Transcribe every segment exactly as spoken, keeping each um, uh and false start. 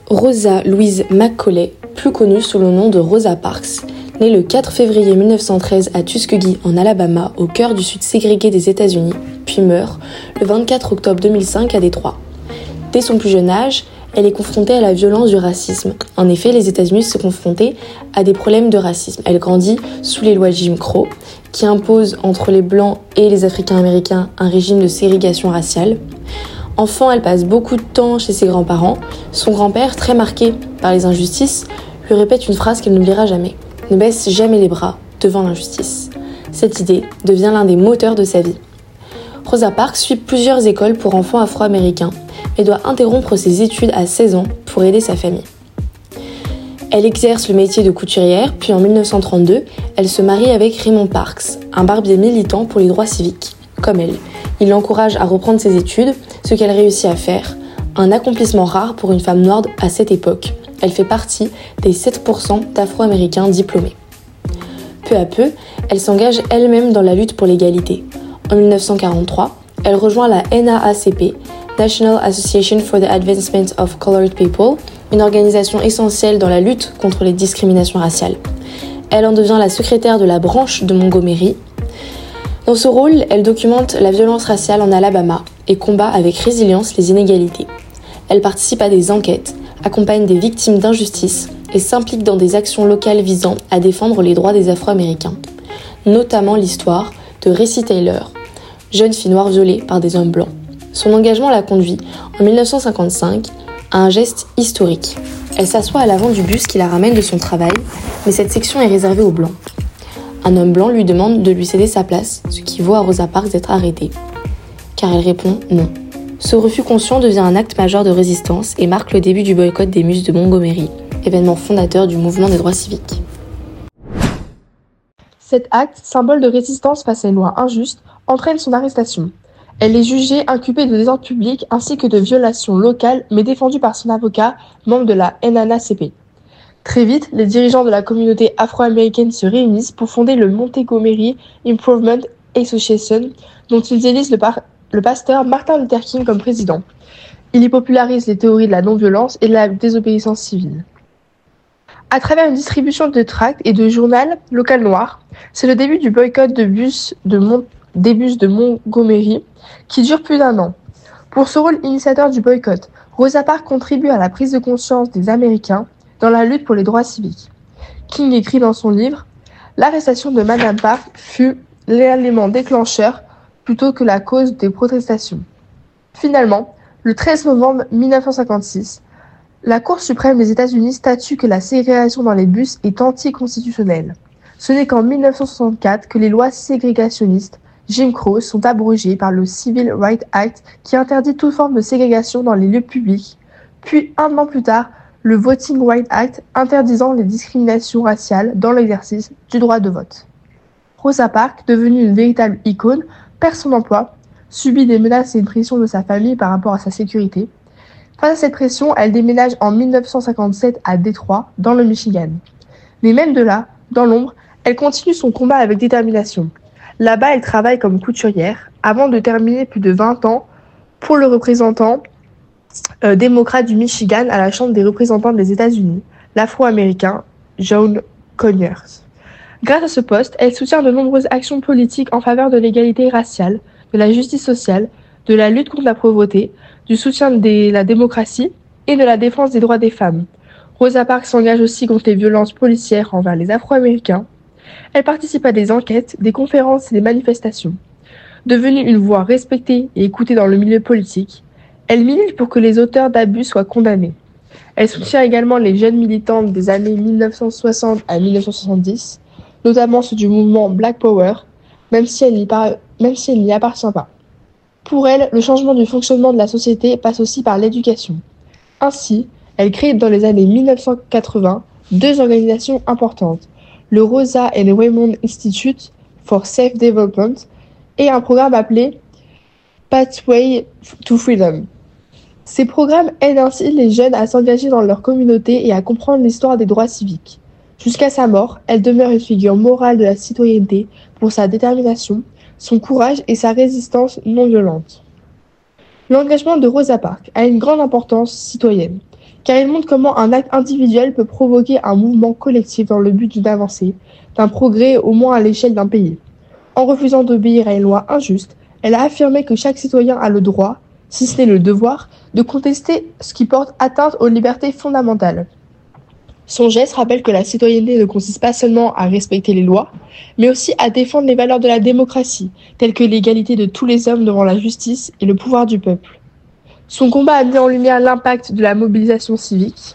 Rosa Louise McCauley, plus connue sous le nom de Rosa Parks, née le quatre février mille neuf cent treize à Tuskegee en Alabama, au cœur du sud ségrégué des États-Unis, puis meurt le vingt-quatre octobre deux mille cinq à Détroit. Dès son plus jeune âge, elle est confrontée à la violence du racisme. En effet, les États-Unis se confrontaient à des problèmes de racisme. Elle grandit sous les lois Jim Crow, qui imposent entre les Blancs et les Africains-Américains un régime de ségrégation raciale. Enfant, elle passe beaucoup de temps chez ses grands-parents. Son grand-père, très marqué par les injustices, lui répète une phrase qu'elle n'oubliera jamais. Ne baisse jamais les bras devant l'injustice. Cette idée devient l'un des moteurs de sa vie. Rosa Parks suit plusieurs écoles pour enfants afro-américains, mais doit interrompre ses études à seize ans pour aider sa famille. Elle exerce le métier de couturière, puis en mille neuf cent trente-deux, elle se marie avec Raymond Parks, un barbier militant pour les droits civiques. Comme elle, il l'encourage à reprendre ses études, ce qu'elle réussit à faire, un accomplissement rare pour une femme noire à cette époque. Elle fait partie des sept pour cent d'Afro-Américains diplômés. Peu à peu, elle s'engage elle-même dans la lutte pour l'égalité. En mille neuf cent quarante-trois, elle rejoint la N double A C P, National Association for the Advancement of Colored People, une organisation essentielle dans la lutte contre les discriminations raciales. Elle en devient la secrétaire de la branche de Montgomery. Dans ce rôle, elle documente la violence raciale en Alabama et combat avec résilience les inégalités. Elle participe à des enquêtes, accompagne des victimes d'injustice et s'implique dans des actions locales visant à défendre les droits des Afro-Américains, notamment l'histoire de Recy Taylor, jeune fille noire violée par des hommes blancs. Son engagement la conduit, en mille neuf cent cinquante-cinq, à un geste historique. Elle s'assoit à l'avant du bus qui la ramène de son travail, mais cette section est réservée aux blancs. Un homme blanc lui demande de lui céder sa place, ce qui vaut à Rosa Parks d'être arrêtée. Car elle répond non. Ce refus conscient devient un acte majeur de résistance et marque le début du boycott des bus de Montgomery, événement fondateur du mouvement des droits civiques. Cet acte, symbole de résistance face à une loi injuste, entraîne son arrestation. Elle est jugée inculpée de désordre public ainsi que de violations locales, mais défendue par son avocat, membre de la N double A C P. Très vite, les dirigeants de la communauté afro-américaine se réunissent pour fonder le Montgomery Improvement Association, dont ils élisent le, par- le pasteur Martin Luther King comme président. Il y popularise les théories de la non-violence et de la désobéissance civile. À travers une distribution de tracts et de journaux local noirs, c'est le début du boycott de bus de Mont- des bus de Montgomery, qui dure plus d'un an. Pour ce rôle initiateur du boycott, Rosa Parks contribue à la prise de conscience des Américains dans la lutte pour les droits civiques. King écrit dans son livre « L'arrestation de Madame Parks fut l'élément déclencheur plutôt que la cause des protestations ». Finalement, le treize novembre mille neuf cent cinquante-six, la Cour suprême des États-Unis statue que la ségrégation dans les bus est anticonstitutionnelle. Ce n'est qu'en mille neuf cent soixante-quatre que les lois ségrégationnistes Jim Crow sont abrogées par le Civil Rights Act qui interdit toute forme de ségrégation dans les lieux publics, puis un an plus tard, le Voting Rights Act interdisant les discriminations raciales dans l'exercice du droit de vote. Rosa Parks, devenue une véritable icône, perd son emploi, subit des menaces et une pression de sa famille par rapport à sa sécurité. Face à cette pression, elle déménage en mille neuf cent cinquante-sept à Détroit, dans le Michigan. Mais même de là, dans l'ombre, elle continue son combat avec détermination. Là-bas, elle travaille comme couturière, avant de terminer plus de vingt ans pour le représentant euh, démocrate du Michigan à la Chambre des représentants des États-Unis, l'Afro-américain John Conyers. Grâce à ce poste, elle soutient de nombreuses actions politiques en faveur de l'égalité raciale, de la justice sociale, de la lutte contre la pauvreté, du soutien de la démocratie et de la défense des droits des femmes. Rosa Parks s'engage aussi contre les violences policières envers les Afro-Américains. Elle participe à des enquêtes, des conférences et des manifestations. Devenue une voix respectée et écoutée dans le milieu politique, elle milite pour que les auteurs d'abus soient condamnés. Elle soutient également les jeunes militantes des années mille neuf cent soixante à mille neuf cent soixante-dix, notamment ceux du mouvement Black Power, même si elle n'y par... même si elle n'y appartient pas. Pour elle, le changement du fonctionnement de la société passe aussi par l'éducation. Ainsi, elle crée dans les années mille neuf cent quatre-vingts deux organisations importantes, le Rosa and Raymond Institute for Safe Development et un programme appelé Pathway to Freedom. Ces programmes aident ainsi les jeunes à s'engager dans leur communauté et à comprendre l'histoire des droits civiques. Jusqu'à sa mort, elle demeure une figure morale de la citoyenneté pour sa détermination, son courage et sa résistance non violente. L'engagement de Rosa Parks a une grande importance citoyenne, car il montre comment un acte individuel peut provoquer un mouvement collectif dans le but d'une avancée, d'un progrès au moins à l'échelle d'un pays. En refusant d'obéir à une loi injuste, elle a affirmé que chaque citoyen a le droit, si ce n'est le devoir, de contester ce qui porte atteinte aux libertés fondamentales. Son geste rappelle que la citoyenneté ne consiste pas seulement à respecter les lois, mais aussi à défendre les valeurs de la démocratie, telles que l'égalité de tous les hommes devant la justice et le pouvoir du peuple. Son combat a mis en lumière l'impact de la mobilisation civique.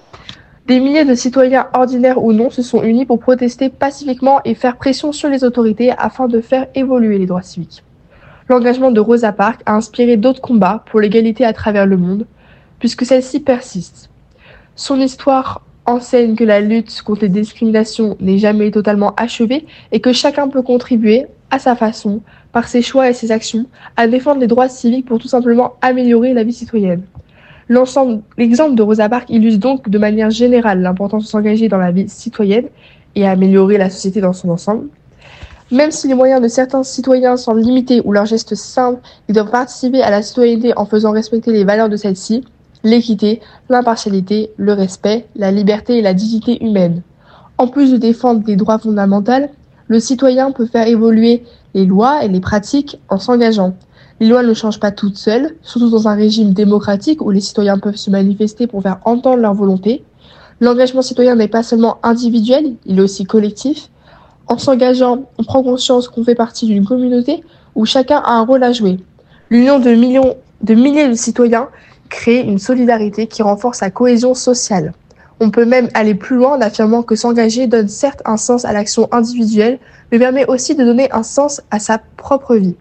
Des milliers de citoyens ordinaires ou non se sont unis pour protester pacifiquement et faire pression sur les autorités afin de faire évoluer les droits civiques. L'engagement de Rosa Parks a inspiré d'autres combats pour l'égalité à travers le monde, puisque celle-ci persiste. Son histoire enseigne que la lutte contre les discriminations n'est jamais totalement achevée et que chacun peut contribuer, à sa façon, par ses choix et ses actions, à défendre les droits civiques pour tout simplement améliorer la vie citoyenne. L'ensemble, l'exemple de Rosa Parks illustre donc de manière générale l'importance de s'engager dans la vie citoyenne et à améliorer la société dans son ensemble. Même si les moyens de certains citoyens semblent limités ou leurs gestes simples, ils doivent participer à la citoyenneté en faisant respecter les valeurs de celle-ci, l'équité, l'impartialité, le respect, la liberté et la dignité humaine. En plus de défendre les droits fondamentaux, le citoyen peut faire évoluer les lois et les pratiques en s'engageant. Les lois ne changent pas toutes seules, surtout dans un régime démocratique où les citoyens peuvent se manifester pour faire entendre leur volonté. L'engagement citoyen n'est pas seulement individuel, il est aussi collectif. En s'engageant, on prend conscience qu'on fait partie d'une communauté où chacun a un rôle à jouer. L'union de millions, de milliers de citoyens crée une solidarité qui renforce la cohésion sociale. On peut même aller plus loin en affirmant que s'engager donne certes un sens à l'action individuelle, mais permet aussi de donner un sens à sa propre vie.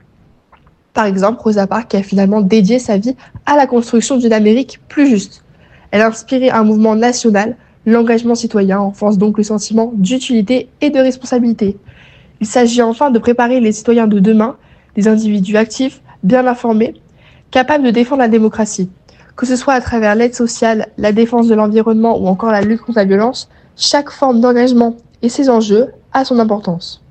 Par exemple, Rosa Parks a finalement dédié sa vie à la construction d'une Amérique plus juste. Elle a inspiré un mouvement national. L'engagement citoyen renforce donc le sentiment d'utilité et de responsabilité. Il s'agit enfin de préparer les citoyens de demain, des individus actifs, bien informés, capables de défendre la démocratie. Que ce soit à travers l'aide sociale, la défense de l'environnement ou encore la lutte contre la violence, chaque forme d'engagement et ses enjeux a son importance.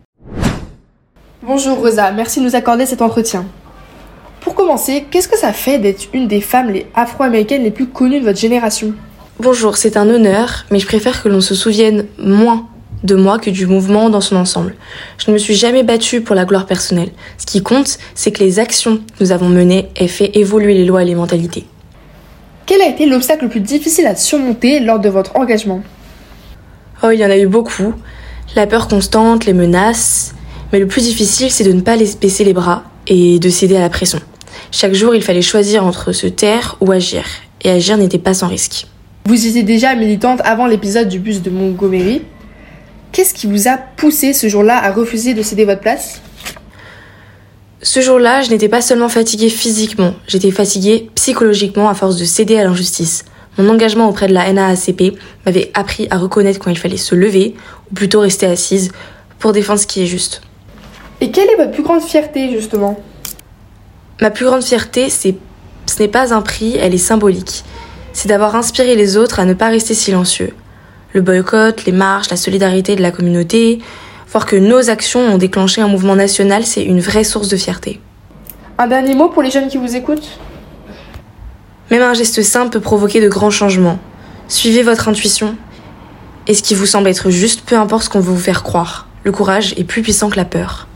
Bonjour Rosa, merci de nous accorder cet entretien. Pour commencer, qu'est-ce que ça fait d'être une des femmes les afro-américaines les plus connues de votre génération ? Bonjour, c'est un honneur, mais je préfère que l'on se souvienne moins de moi que du mouvement dans son ensemble. Je ne me suis jamais battue pour la gloire personnelle. Ce qui compte, c'est que les actions que nous avons menées aient fait évoluer les lois et les mentalités. Quel a été l'obstacle le plus difficile à surmonter lors de votre engagement ? Oh, il y en a eu beaucoup. La peur constante, les menaces. Mais le plus difficile, c'est de ne pas laisser baisser les bras et de céder à la pression. Chaque jour, il fallait choisir entre se taire ou agir. Et agir n'était pas sans risque. Vous étiez déjà militante avant l'épisode du bus de Montgomery. Qu'est-ce qui vous a poussé ce jour-là à refuser de céder votre place ? Ce jour-là, je n'étais pas seulement fatiguée physiquement, j'étais fatiguée psychologiquement à force de céder à l'injustice. Mon engagement auprès de la N A A C P m'avait appris à reconnaître quand il fallait se lever, ou plutôt rester assise, pour défendre ce qui est juste. Et quelle est votre plus grande fierté, justement ? Ma plus grande fierté, c'est, ce n'est pas un prix, elle est symbolique. C'est d'avoir inspiré les autres à ne pas rester silencieux. Le boycott, les marches, la solidarité de la communauté, voir que nos actions ont déclenché un mouvement national, c'est une vraie source de fierté. Un dernier mot pour les jeunes qui vous écoutent ? Même un geste simple peut provoquer de grands changements. Suivez votre intuition et ce qui vous semble être juste, peu importe ce qu'on veut vous faire croire. Le courage est plus puissant que la peur.